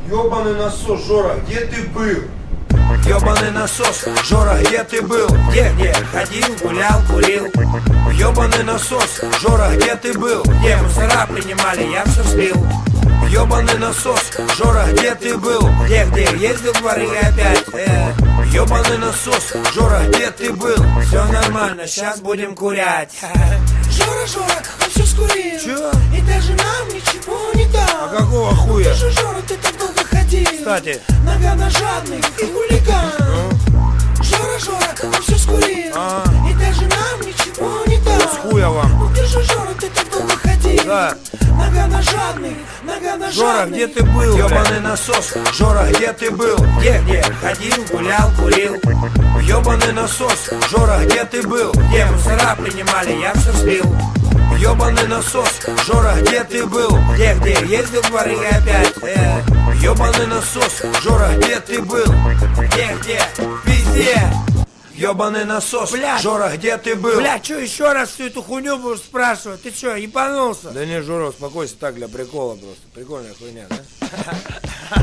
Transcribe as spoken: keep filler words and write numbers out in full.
Ёбаный насос, Жора, где ты был? Ёбаный насос, Жора, где ты был? Где, где? Ходил, гулял, курил. Ёбаный насос, Жора, где ты был? Где мусора принимали, я все слил. Ёбаный насос, Жора, где ты был? Где, где? Ездил в бары опять. э. Ёбаный насос, Жора, где ты был? Все нормально, сейчас будем курять. Жора, Жора, он все скурил. Чё? И даже нам ничего не дал. А какого хуя? Ты же, Жора, ты так долго ходил. Кстати. Наверное, жадный и хулиган. Ну? Жора, Жора, он все скурил. А. И даже нам ничего не дал. С хуя вам. Ну ты же, Жора, ты так долго ходил. Да. Наверное, жадный, наверное, Жора, жадный. где ты был? Ёбаный насос, Жора, где ты был? Где, где? Ходил, гулял, курил. Ёбаный насос, Жора, где ты был? Где мусора принимали, я все слил. Ёбаный насос, Жора, где ты был? Где, где? Ездил в бары опять. э. Ёбаный насос, Жора, где ты был? Где, где? Везде. Ёбаный насос, Блядь. Жора, где ты был? Бля, что еще раз всю эту хуйню будешь спрашивать? Ты что, ебанулся? Да не, Жора, успокойся, так, для прикола просто. Прикольная хуйня, да?